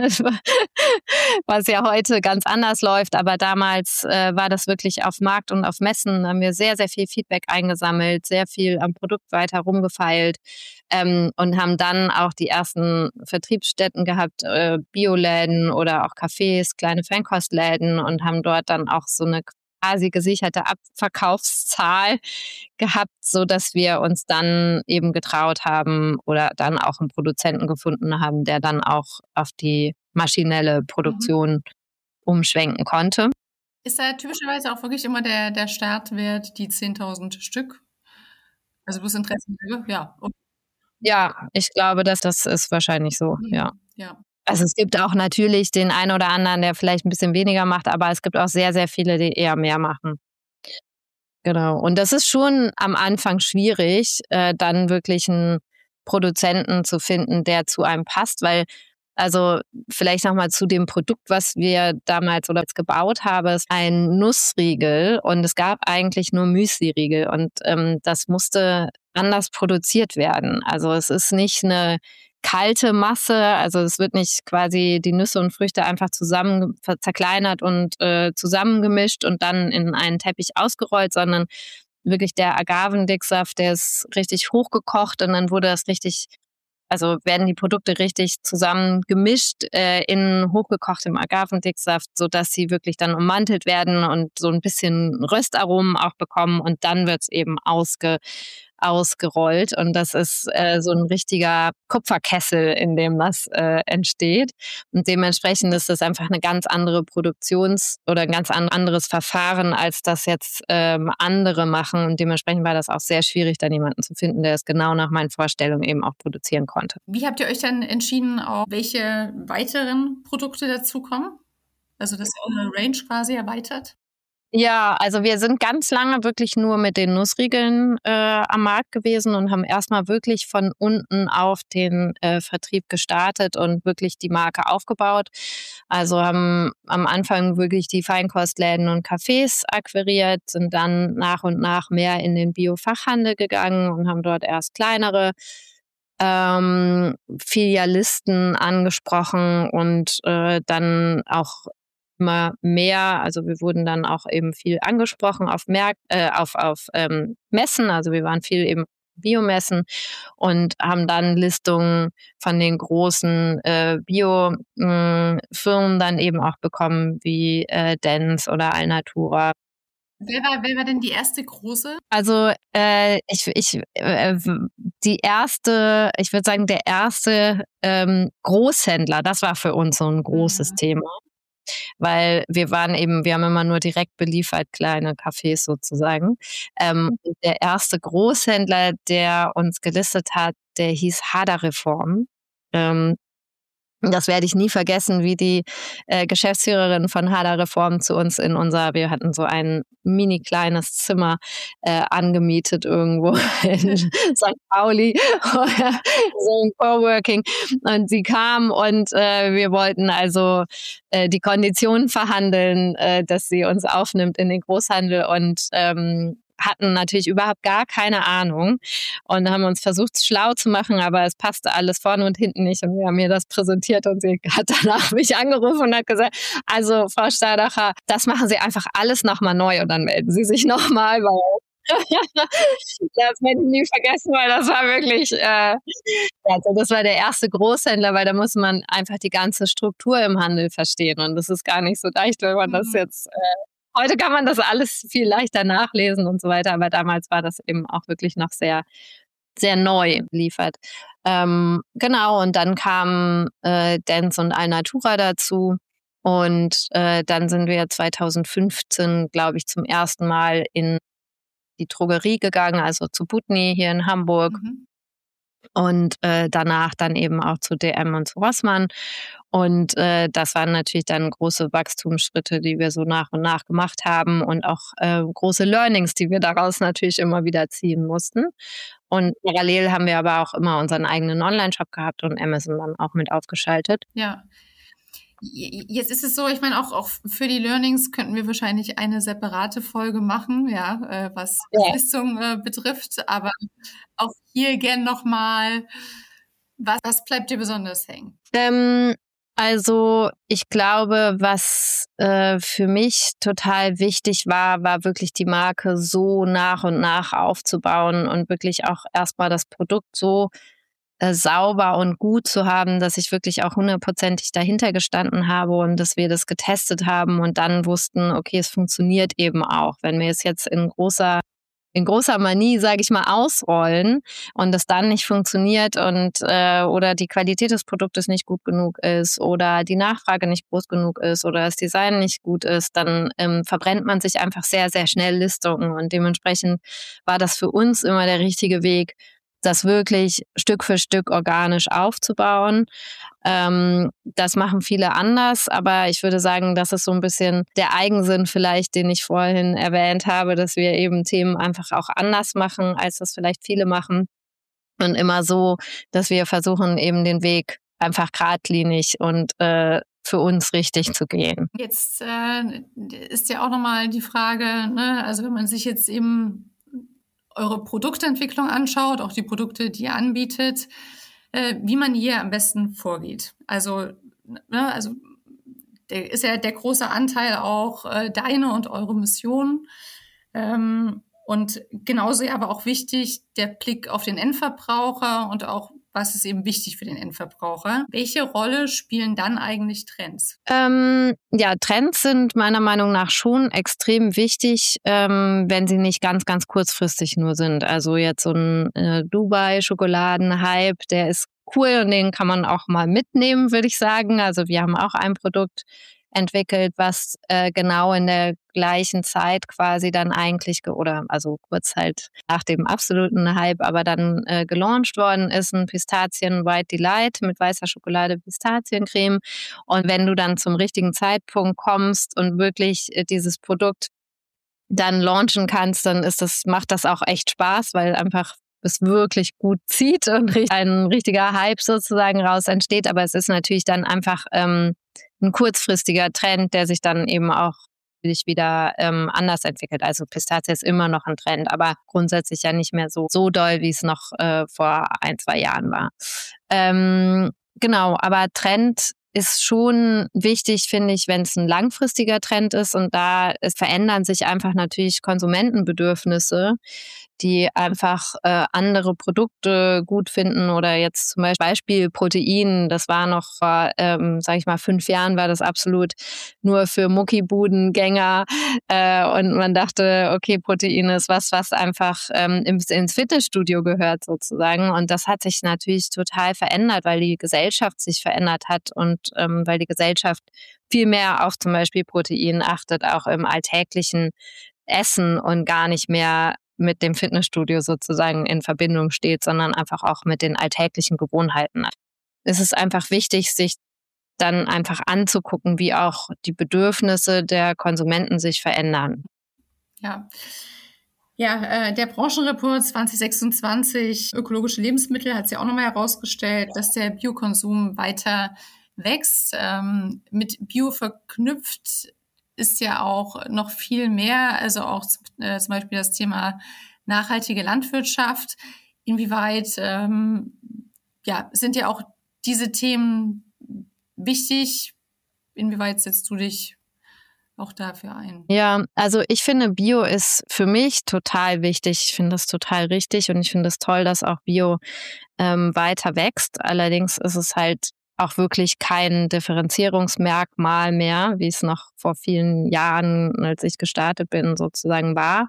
was ja heute ganz anders läuft. Aber damals äh, war das wirklich auf Markt und auf Messen. Da haben wir sehr, sehr viel Feedback eingesammelt, sehr viel am Produkt weiter rumgefeilt. Ähm, und haben dann auch die ersten Vertriebsstätten gehabt, äh, Bioläden oder auch Cafés, kleine Feinkostläden und haben dort dann auch so eine quasi gesicherte Abverkaufszahl gehabt, so dass wir uns dann eben getraut haben oder dann auch einen Produzenten gefunden haben, der dann auch auf die maschinelle Produktion mhm. umschwenken konnte. Ist da typischerweise auch wirklich immer der, der Startwert die zehntausend Stück? Also bloß Interesse, ja. Okay. Ja, ich glaube, dass das ist wahrscheinlich so, mhm. ja. ja. Also es gibt auch natürlich den einen oder anderen, der vielleicht ein bisschen weniger macht, aber es gibt auch sehr, sehr viele, die eher mehr machen. Genau. Und das ist schon am Anfang schwierig, äh, dann wirklich einen Produzenten zu finden, der zu einem passt, weil also vielleicht nochmal zu dem Produkt, was wir damals oder jetzt gebaut haben, ist ein Nussriegel und es gab eigentlich nur Müsli-Riegel und ähm, das musste anders produziert werden. Also es ist nicht eine kalte Masse, also es wird nicht quasi die Nüsse und Früchte einfach zusammen zerkleinert und äh, zusammengemischt und dann in einen Teppich ausgerollt, sondern wirklich der Agavendicksaft, der ist richtig hochgekocht und dann wurde das richtig, also werden die Produkte richtig zusammen gemischt äh, in hochgekochtem Agavendicksaft, sodass sie wirklich dann ummantelt werden und so ein bisschen Röstaromen auch bekommen und dann wird's eben ausge ausgerollt und das ist äh, so ein richtiger Kupferkessel, in dem das äh, entsteht und dementsprechend ist das einfach eine ganz andere Produktions- oder ein ganz anderes Verfahren, als das jetzt ähm, andere machen und dementsprechend war das auch sehr schwierig, dann jemanden zu finden, der es genau nach meinen Vorstellungen eben auch produzieren konnte. Wie habt ihr euch dann entschieden, auch welche weiteren Produkte dazukommen? Also dass ihr eure Range quasi erweitert? Ja, also wir sind ganz lange wirklich nur mit den Nussriegeln äh, am Markt gewesen und haben erstmal wirklich von unten auf den äh, Vertrieb gestartet und wirklich die Marke aufgebaut. Also haben am Anfang wirklich die Feinkostläden und Cafés akquiriert, sind dann nach und nach mehr in den Bio-Fachhandel gegangen und haben dort erst kleinere ähm, Filialisten angesprochen und äh, dann auch immer mehr, also wir wurden dann auch eben viel angesprochen auf Märk äh, auf auf ähm, Messen, also wir waren viel eben Biomessen und haben dann Listungen von den großen äh, Bio-Firmen dann eben auch bekommen, wie äh, Dents oder Alnatura. Wer war, wer war denn die erste große? Also äh, ich, ich äh, die erste, ich würde sagen, der erste ähm, Großhändler, das war für uns so ein großes mhm. Thema. Weil wir waren eben, wir haben immer nur direkt beliefert, kleine Cafés sozusagen. Ähm, der erste Großhändler, der uns gelistet hat, der hieß Hader Reform. Ähm, Das werde ich nie vergessen, wie die äh, Geschäftsführerin von Harder Reform zu uns in unser, wir hatten so ein mini kleines Zimmer äh, angemietet irgendwo in Sankt Pauli, so ein Coworking. Und sie kam und äh, wir wollten also äh, die Konditionen verhandeln, äh, dass sie uns aufnimmt in den Großhandel und ähm, hatten natürlich überhaupt gar keine Ahnung und haben uns versucht, schlau zu machen, aber es passte alles vorne und hinten nicht und wir haben mir das präsentiert und sie hat danach mich angerufen und hat gesagt, also Frau Staudacher, das machen Sie einfach alles nochmal neu und dann melden Sie sich nochmal, weil das werde ich nie vergessen, weil das war wirklich, äh, also das war der erste Großhändler, weil da muss man einfach die ganze Struktur im Handel verstehen und das ist gar nicht so leicht, wenn man das jetzt äh, heute kann man das alles viel leichter nachlesen und so weiter, aber damals war das eben auch wirklich noch sehr, sehr neu geliefert. Ähm, genau, und dann kamen äh, Dance und Alnatura dazu und äh, dann sind wir zwanzig fünfzehn, glaube ich, zum ersten Mal in die Drogerie gegangen, also zu Butni hier in Hamburg. Mhm. Und äh, danach dann eben auch zu D M und zu Rossmann. Und äh, das waren natürlich dann große Wachstumsschritte, die wir so nach und nach gemacht haben und auch äh, große Learnings, die wir daraus natürlich immer wieder ziehen mussten. Und parallel haben wir aber auch immer unseren eigenen Online-Shop gehabt und Amazon dann auch mit aufgeschaltet. Ja. Jetzt ist es so, ich meine, auch, auch für die Learnings könnten wir wahrscheinlich eine separate Folge machen, ja, äh, was ja. Listung äh, betrifft. Aber auch hier gern nochmal, was, was bleibt dir besonders hängen? Ähm, also ich glaube, was äh, für mich total wichtig war, war wirklich die Marke so nach und nach aufzubauen und wirklich auch erstmal das Produkt so sauber und gut zu haben, dass ich wirklich auch hundertprozentig dahinter gestanden habe und dass wir das getestet haben und dann wussten, okay, es funktioniert eben auch. Wenn wir es jetzt in großer in großer Manie, sage ich mal, ausrollen und es dann nicht funktioniert und äh, oder die Qualität des Produktes nicht gut genug ist oder die Nachfrage nicht groß genug ist oder das Design nicht gut ist, dann ähm, verbrennt man sich einfach sehr, sehr schnell Listungen und dementsprechend war das für uns immer der richtige Weg, das wirklich Stück für Stück organisch aufzubauen. Ähm, das machen viele anders, aber ich würde sagen, das ist so ein bisschen der Eigensinn vielleicht, den ich vorhin erwähnt habe, dass wir eben Themen einfach auch anders machen, als das vielleicht viele machen. Und immer so, dass wir versuchen, eben den Weg einfach geradlinig und äh, für uns richtig zu gehen. Jetzt äh, ist ja auch nochmal die Frage, ne? Also wenn man sich jetzt eben eure Produktentwicklung anschaut, auch die Produkte, die ihr anbietet, äh, wie man hier am besten vorgeht. Also, ne, also der ist ja der große Anteil auch äh, deine und eure Mission. Ähm, und genauso aber auch wichtig der Blick auf den Endverbraucher und auch, was ist eben wichtig für den Endverbraucher. Welche Rolle spielen dann eigentlich Trends? Ähm, ja, Trends sind meiner Meinung nach schon extrem wichtig, ähm, wenn sie nicht ganz, ganz kurzfristig nur sind. Also jetzt so ein äh, Dubai-Schokoladen-Hype, der ist cool und den kann man auch mal mitnehmen, würde ich sagen. Also wir haben auch ein Produkt entwickelt, was äh, genau in der gleichen Zeit quasi dann eigentlich, ge- oder also kurz halt nach dem absoluten Hype, aber dann äh, gelauncht worden ist, ein Pistazien White Delight mit weißer Schokolade Pistaziencreme. Und wenn du dann zum richtigen Zeitpunkt kommst und wirklich äh, dieses Produkt dann launchen kannst, dann ist das, macht das auch echt Spaß, weil einfach es wirklich gut zieht und ein richtiger Hype sozusagen raus entsteht. Aber es ist natürlich dann einfach ähm, ein kurzfristiger Trend, der sich dann eben auch wieder ähm, anders entwickelt. Also Pistazie ist immer noch ein Trend, aber grundsätzlich ja nicht mehr so, so doll, wie es noch äh, vor ein, zwei Jahren war. Ähm, genau, aber Trend ist schon wichtig, finde ich, wenn es ein langfristiger Trend ist und da es verändern sich einfach natürlich Konsumentenbedürfnisse, die einfach äh, andere Produkte gut finden oder jetzt zum Beispiel Protein, das war noch vor, ähm, sag ich mal, fünf Jahren war das absolut nur für Muckibudengänger äh, und man dachte, okay, Protein ist was, was einfach ähm, ins, ins Fitnessstudio gehört sozusagen und das hat sich natürlich total verändert, weil die Gesellschaft sich verändert hat und ähm, weil die Gesellschaft viel mehr auf zum Beispiel Protein achtet, auch im alltäglichen Essen und gar nicht mehr mit dem Fitnessstudio sozusagen in Verbindung steht, sondern einfach auch mit den alltäglichen Gewohnheiten. Es ist einfach wichtig, sich dann einfach anzugucken, wie auch die Bedürfnisse der Konsumenten sich verändern. Ja. Ja, äh, der Branchenreport zwanzig sechsundzwanzig ökologische Lebensmittel hat es ja auch nochmal herausgestellt, dass der Biokonsum weiter wächst. Ähm, mit Bio verknüpft ist ja auch noch viel mehr, also auch äh, zum Beispiel das Thema nachhaltige Landwirtschaft. Inwieweit ähm, ja, sind ja auch diese Themen wichtig? Inwieweit setzt du dich auch dafür ein? Ja, also ich finde, Bio ist für mich total wichtig. Ich finde das total richtig und ich finde es toll, dass auch Bio ähm, weiter wächst. Allerdings ist es halt auch wirklich kein Differenzierungsmerkmal mehr, wie es noch vor vielen Jahren, als ich gestartet bin, sozusagen war.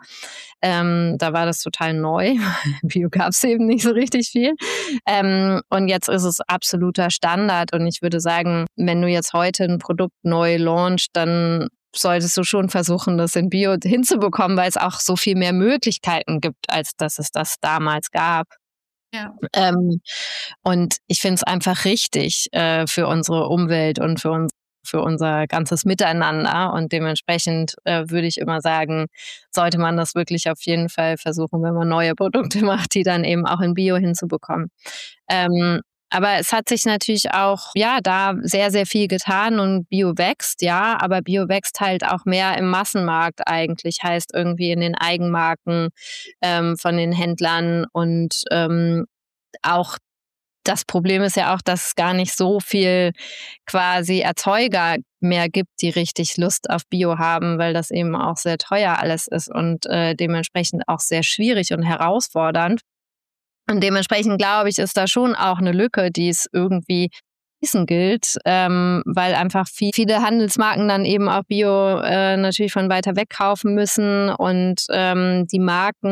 Ähm, da war das total neu. Bio gab es eben nicht so richtig viel. Ähm, und jetzt ist es absoluter Standard. Und ich würde sagen, wenn du jetzt heute ein Produkt neu launchst, dann solltest du schon versuchen, das in Bio hinzubekommen, weil es auch so viel mehr Möglichkeiten gibt, als dass es das damals gab. Ja. Ähm, und ich finde es einfach richtig äh, für unsere Umwelt und für uns, für unser ganzes Miteinander. Und dementsprechend äh, würde ich immer sagen, sollte man das wirklich auf jeden Fall versuchen, wenn man neue Produkte macht, die dann eben auch in Bio hinzubekommen. Ähm, aber es hat sich natürlich auch, ja, da sehr, sehr viel getan und Bio wächst, ja, aber Bio wächst halt auch mehr im Massenmarkt eigentlich, heißt irgendwie in den Eigenmarken ähm, von den Händlern und ähm, auch das Problem ist ja auch, dass es gar nicht so viel quasi Erzeuger mehr gibt, die richtig Lust auf Bio haben, weil das eben auch sehr teuer alles ist und äh, dementsprechend auch sehr schwierig und herausfordernd. Und dementsprechend glaube ich, ist da schon auch eine Lücke, die es irgendwie schließen gilt, ähm, weil einfach viel, viele Handelsmarken dann eben auch Bio äh, natürlich von weiter weg kaufen müssen und ähm, die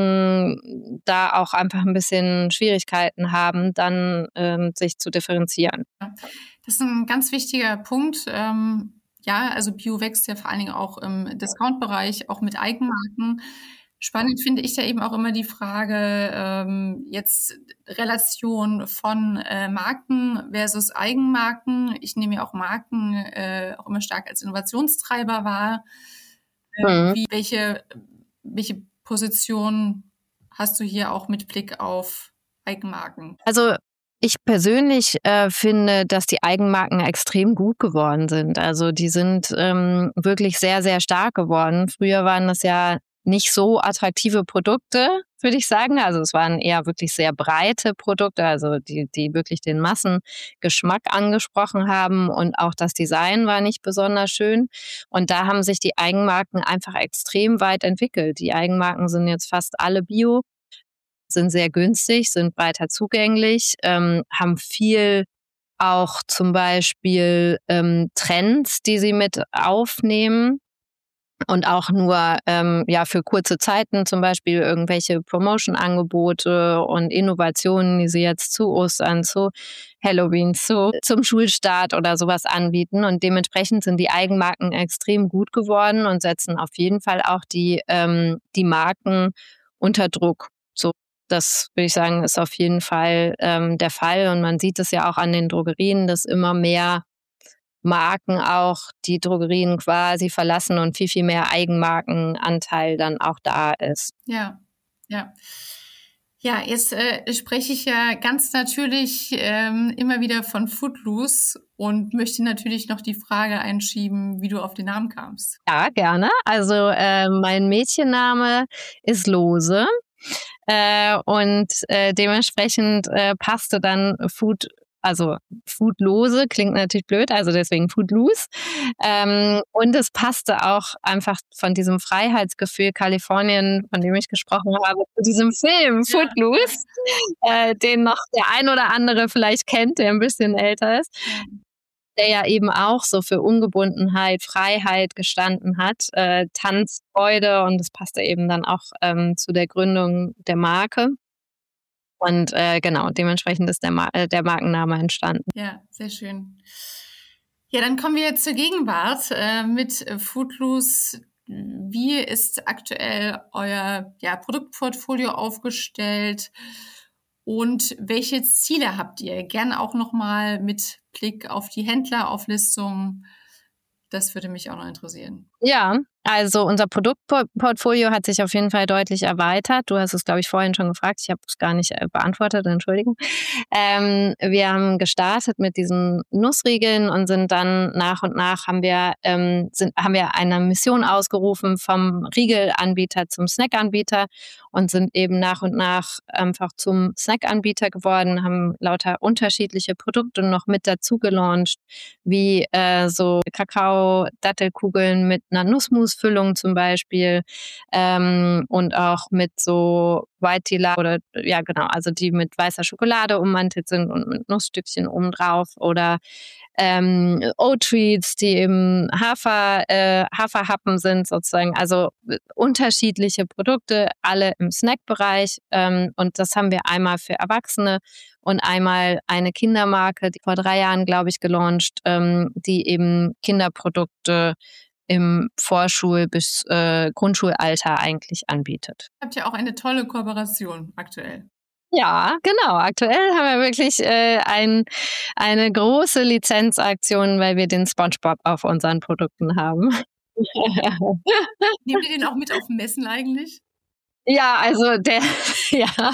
Marken da auch einfach ein bisschen Schwierigkeiten haben, dann ähm, sich zu differenzieren. Das ist ein ganz wichtiger Punkt. Ähm, ja, also Bio wächst ja vor allen Dingen auch im Discount-Bereich, auch mit Eigenmarken. Spannend finde ich da eben auch immer die Frage, ähm, jetzt Relation von äh, Marken versus Eigenmarken. Ich nehme ja auch Marken äh, auch immer stark als Innovationstreiber wahr. Äh, Mhm. wie, welche, welche Position hast du hier auch mit Blick auf Eigenmarken? Also ich persönlich äh, finde, dass die Eigenmarken extrem gut geworden sind. Also die sind ähm, wirklich sehr, sehr stark geworden. Früher waren das ja nicht so attraktive Produkte, würde ich sagen. Also es waren eher wirklich sehr breite Produkte, also die, die wirklich den Massengeschmack angesprochen haben und auch das Design war nicht besonders schön. Und da haben sich die Eigenmarken einfach extrem weit entwickelt. Die Eigenmarken sind jetzt fast alle Bio, sind sehr günstig, sind breiter zugänglich, ähm, haben viel auch zum Beispiel ähm, Trends, die sie mit aufnehmen. Und auch nur ähm, ja für kurze Zeiten zum Beispiel irgendwelche Promotion-Angebote und Innovationen, die sie jetzt zu Ostern, zu Halloween, zu, zum Schulstart oder sowas anbieten. Und dementsprechend sind die Eigenmarken extrem gut geworden und setzen auf jeden Fall auch die, ähm, die Marken unter Druck. So, das würde ich sagen, ist auf jeden Fall ähm, der Fall. Und man sieht es ja auch an den Drogerien, dass immer mehr Marken auch die Drogerien quasi verlassen und viel, viel mehr Eigenmarkenanteil dann auch da ist. Ja, ja. Ja, jetzt äh, spreche ich ja ganz natürlich ähm, immer wieder von Footloose und möchte natürlich noch die Frage einschieben, wie du auf den Namen kamst. Ja, gerne. Also äh, mein Mädchenname ist Lose äh, und äh, dementsprechend äh, passte dann Food Also Foodlose klingt natürlich blöd, also deswegen Foodloose. Ähm, und es passte auch einfach von diesem Freiheitsgefühl Kalifornien, von dem ich gesprochen habe, zu diesem Film Ja. Foodloose, äh, den noch der ein oder andere vielleicht kennt, der ein bisschen älter ist, Ja. der ja eben auch so für Ungebundenheit, Freiheit gestanden hat, äh, Tanz, Freude, und das passte eben dann auch ähm, zu der Gründung der Marke. Und äh, genau, dementsprechend ist der, Mar- äh, der Markenname entstanden. Ja, sehr schön. Ja, dann kommen wir jetzt zur Gegenwart äh, mit äh, Foodloose. Wie ist aktuell euer ja, Produktportfolio aufgestellt? Und welche Ziele habt ihr? Gerne auch nochmal mit Blick auf die Händlerauflistung. Das würde mich auch noch interessieren. Ja, also unser Produktportfolio hat sich auf jeden Fall deutlich erweitert. Du hast es, glaube ich, vorhin schon gefragt. Ich habe es gar nicht äh, beantwortet, Entschuldigung. Ähm, wir haben gestartet mit diesen Nussriegeln und sind dann nach und nach haben wir, ähm, sind, haben wir eine Mission ausgerufen vom Riegelanbieter zum Snackanbieter und sind eben nach und nach einfach zum Snackanbieter geworden, haben lauter unterschiedliche Produkte noch mit dazu gelauncht, wie äh, so Kakao-Dattelkugeln mit einer Nussmusfüllung zum Beispiel ähm, und auch mit so White Tea oder ja genau, also die mit weißer Schokolade ummantelt sind und mit Nussstückchen obendrauf oder ähm, Oat-Treats, die eben Hafer, äh, Haferhappen sind sozusagen, also unterschiedliche Produkte, alle im Snackbereich ähm, und das haben wir einmal für Erwachsene und einmal eine Kindermarke, die vor drei Jahren, glaube ich, gelauncht, ähm, die eben Kinderprodukte im Vorschul- bis äh, Grundschulalter eigentlich anbietet. Habt ihr auch eine tolle Kooperation aktuell? Ja, genau. Aktuell haben wir wirklich äh, ein, eine große Lizenzaktion, weil wir den SpongeBob auf unseren Produkten haben. Nehmt ihr den auch mit auf Messen eigentlich? Ja, also der, ja,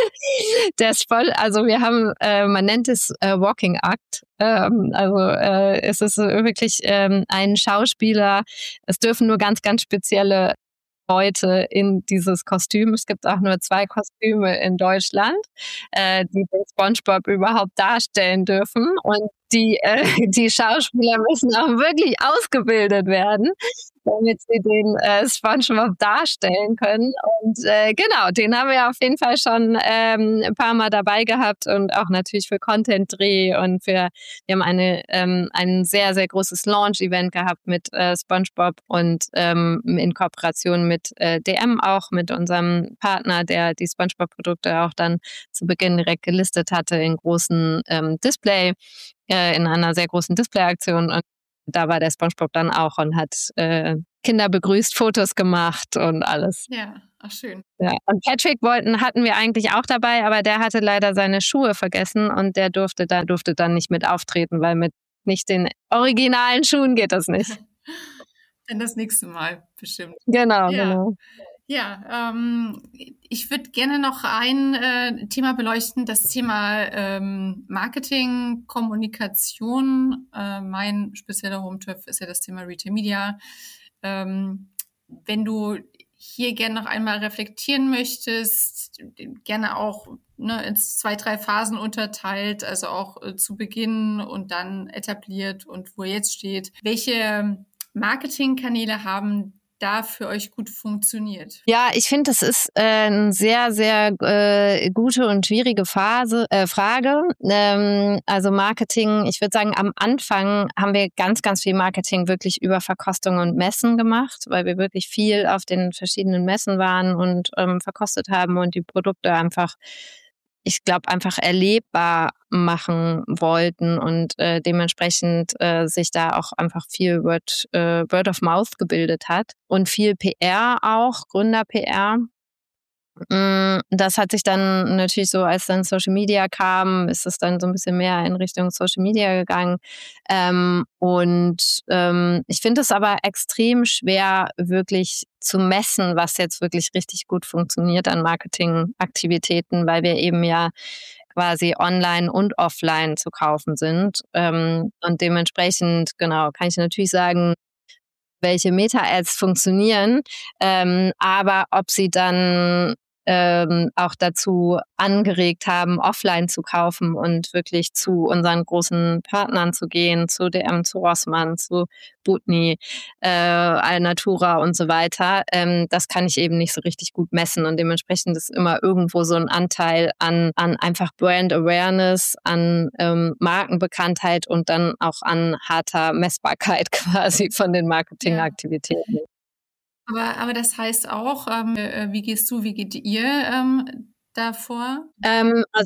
der ist voll, also wir haben, äh, man nennt es äh, Walking Act, ähm, also äh, es ist wirklich ähm, ein Schauspieler, es dürfen nur ganz, ganz spezielle Leute in dieses Kostüm. Es gibt auch nur zwei Kostüme in Deutschland, äh, die den SpongeBob überhaupt darstellen dürfen. Und die, äh, die Schauspieler müssen auch wirklich ausgebildet werden, damit sie den äh, SpongeBob darstellen können. Und äh, genau, den haben wir auf jeden Fall schon ähm, ein paar Mal dabei gehabt und auch natürlich für Content-Dreh und für, wir haben eine, ähm, ein sehr, sehr großes Launch-Event gehabt mit äh, SpongeBob und ähm, in Kooperation mit äh, D M auch, mit unserem Partner, der die SpongeBob-Produkte auch dann zu Beginn direkt gelistet hatte in großen ähm, Display, äh, in einer sehr großen Display-Aktion und da war der SpongeBob dann auch und hat äh, Kinder begrüßt, Fotos gemacht und alles. Ja, ach schön. Ja. Und Patrick wollten, hatten wir eigentlich auch dabei, aber der hatte leider seine Schuhe vergessen und der durfte da durfte dann nicht mit auftreten, weil mit nicht den originalen Schuhen geht das nicht. Dann das nächste Mal bestimmt. Genau, ja. genau. Ja, ähm, ich würde gerne noch ein äh, Thema beleuchten, das Thema ähm, Marketing, Kommunikation. Äh, mein spezieller Home-Turf ist ja das Thema Retail Media. Ähm, wenn du hier gerne noch einmal reflektieren möchtest, gerne auch ne, in zwei, drei Phasen unterteilt, also auch äh, zu Beginn und dann etabliert und wo er jetzt steht. Welche Marketingkanäle haben da für euch gut funktioniert? Ja, ich finde, das ist äh, eine sehr, sehr äh, gute und schwierige Phase, äh, Frage. Ähm, also Marketing, ich würde sagen, am Anfang haben wir ganz, ganz viel Marketing wirklich über Verkostung und Messen gemacht, weil wir wirklich viel auf den verschiedenen Messen waren und ähm, verkostet haben und die Produkte einfach ich glaube, einfach erlebbar machen wollten und äh, dementsprechend äh, sich da auch einfach viel Word, äh, Word of Mouth gebildet hat und viel P R auch, Gründer-P R. Das hat sich dann natürlich so, als dann Social Media kam, ist es dann so ein bisschen mehr in Richtung Social Media gegangen. Ähm, und ähm, ich finde es aber extrem schwer, wirklich zu messen, was jetzt wirklich richtig gut funktioniert an Marketingaktivitäten, weil wir eben ja quasi online und offline zu kaufen sind. Ähm, und dementsprechend, genau, kann ich natürlich sagen, welche Meta-Ads funktionieren, ähm, aber ob sie dann ähm, auch dazu angeregt haben, offline zu kaufen und wirklich zu unseren großen Partnern zu gehen, zu D M, zu Rossmann, zu Butni, äh, Alnatura und so weiter. Ähm, das kann ich eben nicht so richtig gut messen und dementsprechend ist immer irgendwo so ein Anteil an, an einfach Brand Awareness, an ähm, Markenbekanntheit und dann auch an harter Messbarkeit quasi von den Marketingaktivitäten. Ja. Aber, aber das heißt auch, ähm, wie gehst du, wie geht ihr ähm, davor? Ähm, also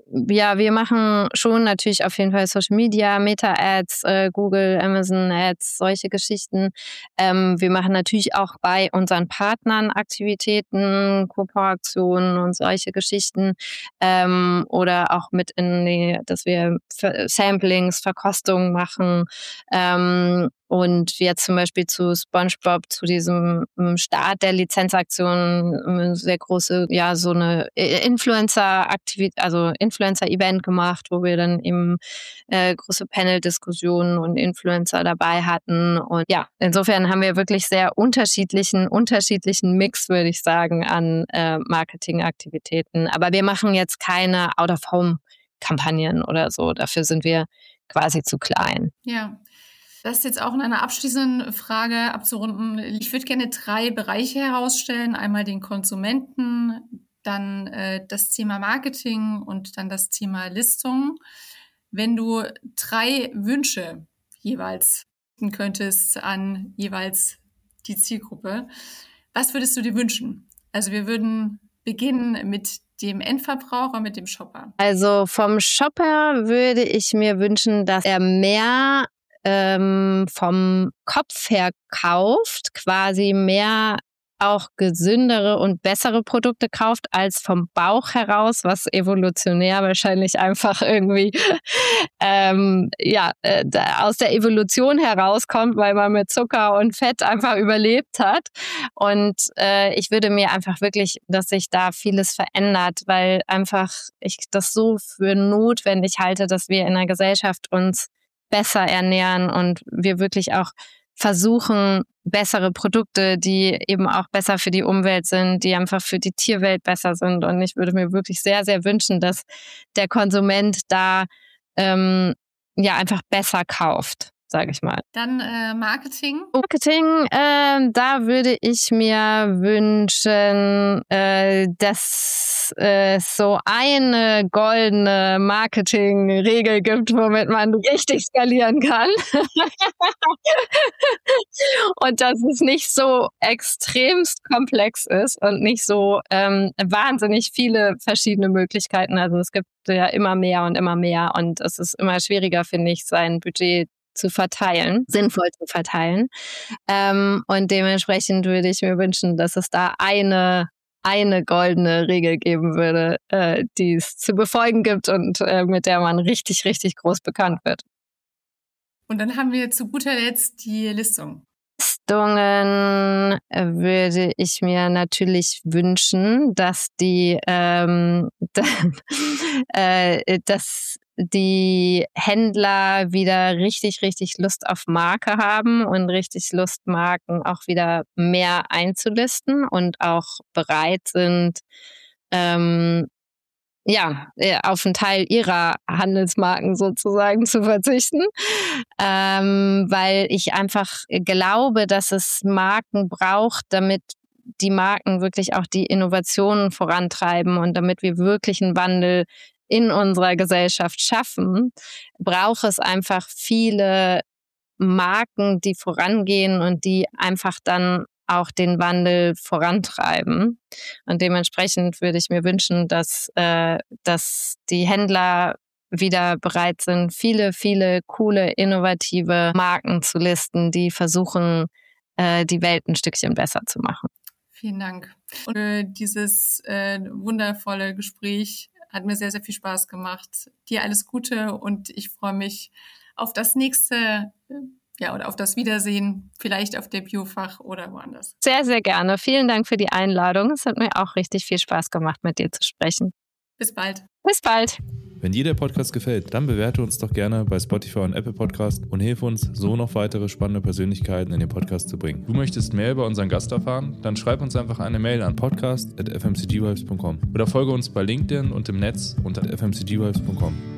ja, wir machen schon natürlich auf jeden Fall Social Media, Meta-Ads, äh, Google, Amazon-Ads, solche Geschichten. Ähm, wir machen natürlich auch bei unseren Partnern Aktivitäten, Kooperationen und solche Geschichten. Ähm, oder auch mit in die, dass wir Samplings, Verkostungen machen. Ähm, Und jetzt zum Beispiel zu SpongeBob, zu diesem Start der Lizenzaktion, eine sehr große, ja, so eine Influencer-Aktivität, also Influencer-Event gemacht, wo wir dann eben äh, große Panel-Diskussionen und Influencer dabei hatten. Und ja, insofern haben wir wirklich sehr unterschiedlichen, unterschiedlichen Mix, würde ich sagen, an äh, Marketingaktivitäten. Aber wir machen jetzt keine Out-of-Home-Kampagnen oder so. Dafür sind wir quasi zu klein. Ja. Das ist jetzt auch in einer abschließenden Frage abzurunden. Ich würde gerne drei Bereiche herausstellen. Einmal den Konsumenten, dann äh, das Thema Marketing und dann das Thema Listung. Wenn du drei Wünsche jeweils richten könntest an jeweils die Zielgruppe, was würdest du dir wünschen? Also wir würden beginnen mit dem Endverbraucher, mit dem Shopper. Also vom Shopper würde ich mir wünschen, dass er mehr vom Kopf her kauft, quasi mehr auch gesündere und bessere Produkte kauft als vom Bauch heraus, was evolutionär wahrscheinlich einfach irgendwie ähm, ja äh, aus der Evolution herauskommt, weil man mit Zucker und Fett einfach überlebt hat. Und äh, ich würde mir einfach wirklich, dass sich da vieles verändert, weil einfach ich das so für notwendig halte, dass wir in der Gesellschaft uns besser ernähren und wir wirklich auch versuchen, bessere Produkte, die eben auch besser für die Umwelt sind, die einfach für die Tierwelt besser sind. Und ich würde mir wirklich sehr, sehr wünschen, dass der Konsument da ähm, ja einfach besser kauft, sage ich mal. Dann äh, Marketing. Marketing, äh, da würde ich mir wünschen, äh, dass es so eine goldene Marketingregel gibt, womit man richtig skalieren kann. Und dass es nicht so extremst komplex ist und nicht so ähm, wahnsinnig viele verschiedene Möglichkeiten. Also es gibt ja immer mehr und immer mehr und es ist immer schwieriger, finde ich, sein Budget zu verteilen, sinnvoll zu verteilen. Ähm, und dementsprechend würde ich mir wünschen, dass es da eine eine goldene Regel geben würde, äh, die es zu befolgen gibt und äh, mit der man richtig, richtig groß bekannt wird. Und dann haben wir zu guter Letzt die Listung. Listungen würde ich mir natürlich wünschen, dass die, ähm, äh, dass die Händler wieder richtig, richtig Lust auf Marke haben und richtig Lust, Marken auch wieder mehr einzulisten und auch bereit sind, ähm, ja, auf einen Teil ihrer Handelsmarken sozusagen zu verzichten, ähm, weil ich einfach glaube, dass es Marken braucht, damit die Marken wirklich auch die Innovationen vorantreiben und damit wir wirklich einen Wandel in unserer Gesellschaft schaffen, braucht es einfach viele Marken, die vorangehen und die einfach dann auch den Wandel vorantreiben. Und dementsprechend würde ich mir wünschen, dass, äh, dass die Händler wieder bereit sind, viele, viele coole, innovative Marken zu listen, die versuchen, äh, die Welt ein Stückchen besser zu machen. Vielen Dank für dieses äh, wundervolle Gespräch. Hat mir sehr, sehr viel Spaß gemacht. Dir alles Gute und ich freue mich auf das nächste, ja, oder auf das Wiedersehen, vielleicht auf der Biofach oder woanders. Sehr, sehr gerne. Vielen Dank für die Einladung. Es hat mir auch richtig viel Spaß gemacht, mit dir zu sprechen. Bis bald. Bis bald. Wenn dir der Podcast gefällt, dann bewerte uns doch gerne bei Spotify und Apple Podcast und hilf uns, so noch weitere spannende Persönlichkeiten in den Podcast zu bringen. Du möchtest mehr über unseren Gast erfahren? Dann schreib uns einfach eine Mail an podcast at f m c g vibes punkt com oder folge uns bei LinkedIn und im Netz unter f m c g vibes punkt com.